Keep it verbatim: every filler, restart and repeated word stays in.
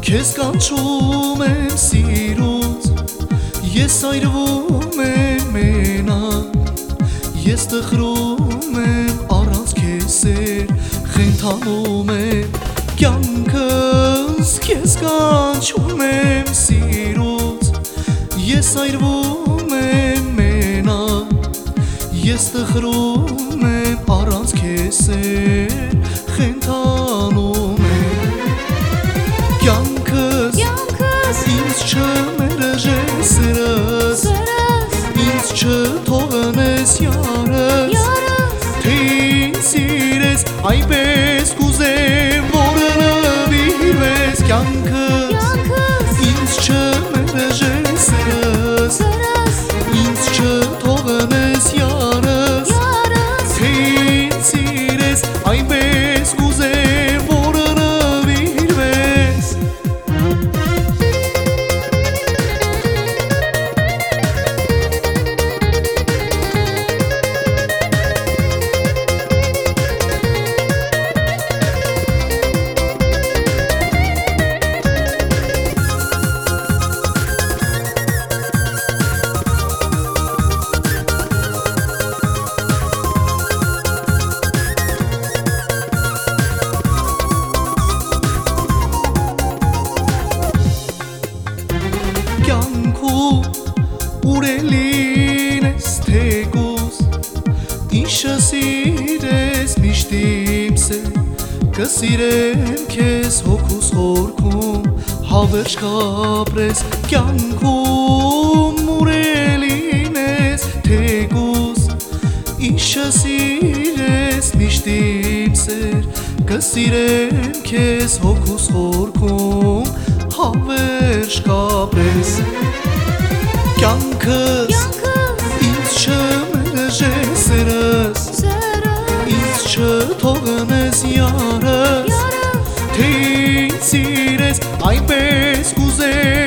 Քեզ կանչում եմ սիրուց, ես այրվում եմ մենակ, ես տխրում եմ առանց քեզ սեր, խենթանում եմ կյանքս, քեզ կանչում եմ սիրուց, ես այրվում եմ մենակ, ես տխրում եմ առանց քեզ սեր, խենթանում եմ կյանքս, ինձ չմերժես սրս, ինձ չթողնես յարս, թե ինձ սիրես այնպես կուզեմ, որ նվիրվես կյանքս, ինձ չմերժես սրս, ինձ չթողնես յարս, թե ինձ սիրես այնպես կուզեմ, որ նվիրվես Ուրելին ես թեկուզ, իշը սիրես միշտ իմ սեր, կսիրեմ քեզ հոգուս խորքում, հավերժ կապրես կյանքում, ուրելին ես թեկուզ, իշը սիրես միշտ իմ սեր, կսիրեմ քեզ հոգուս խորքում, հավերժ կապրես կյանքս, ինձ չմերժես սրս, ինձ չթողնես յարս, թե ինձ սիրես այնպես կուզեմ